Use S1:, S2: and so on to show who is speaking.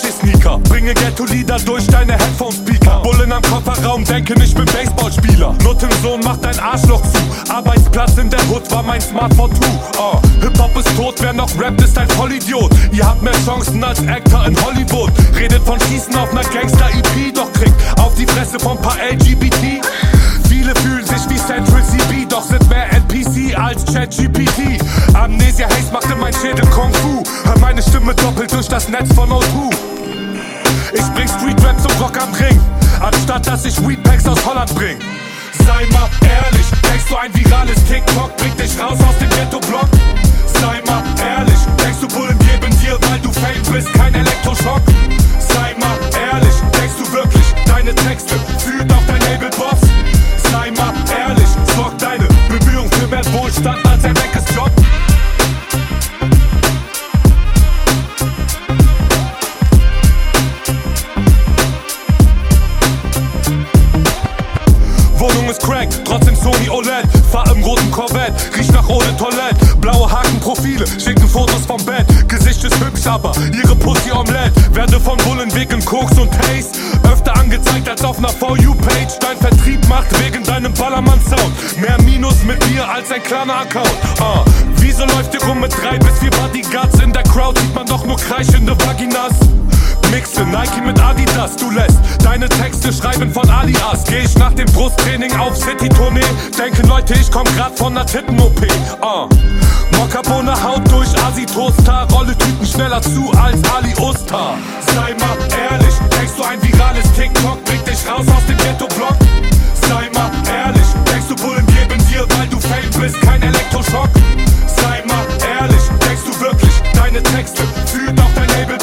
S1: Sneaker. Bringe Ghetto-Lieder durch deine Headphone-Speaker. Bullen am Kofferraum denken, ich bin Baseballspieler. Nuttensohn macht dein Arschloch zu. Arbeitsplatz in der Hood war mein Smartphone 2. Hip-Hop ist tot, wer noch rappt, ist ein Vollidiot. Ihr habt mehr Chancen als Actor in Hollywood. Redet von Schießen auf ner Gangster-EP, doch kriegt auf die Fresse von paar LGBT. Viele fühlen sich wie Central CB, doch sind mehr NPC als ChatGPT. Amnesia Haze machte mein Schädel Kung Fu. Hör meine Stimme doppelt durch das Netz von O2. Ich bring Street-Rap zum Rock am Ring, anstatt dass ich Weedpacks aus Holland bring. Sei mal ehrlich, denkst du ein virales TikTok bringt dich raus aus dem Ghetto-Block? Sei mal ehrlich, denkst du Bullen geben dir, weil du Fame bist, kein Elektroschock? Sei mal ehrlich, denkst du wirklich, deine Texte fühlt auch dein Label-Boss? Sei mal ehrlich, sorgt deine Bemühung für mehr Wohlstand als ein Job? Wohnung ist Crack, trotzdem Sony OLED. Fahr im roten Corvette, riech nach Eau de Toilette. Blaue Hakenprofile, schicken Fotos vom Bett. Gesicht ist hübsch, aber ihre Pussy Omelette. Werde von Bullen wegen Koks und Haze öfter angezeigt als auf ner For You-Page. Dein Vertrieb macht wegen deinem Ballermann-Sound mehr Minus mit dir als ein kleiner Account. Wieso läuft ihr rum mit 3 bis 4 Bodyguards? In der Crowd sieht man doch nur kreischende Vaginas. Mixe Nike mit Adidas, du lässt deine Texte schreiben von Alias. Geh ich nach dem Brusttraining auf City-Tournee, denken Leute, ich komm grad von ner Titten-OP. Mokkabohne Haut durch Asi-Toaster, rolle Tüten schneller zu als Ali Oster. Sei mal ehrlich, denkst du ein virales TikTok bringt dich raus aus dem Ghetto-Block? Sei mal ehrlich, denkst du Bullen geben dir, weil du Fame bist, kein Elektroschock? Sei mal ehrlich, denkst du wirklich, deine Texte fühlt auch dein Label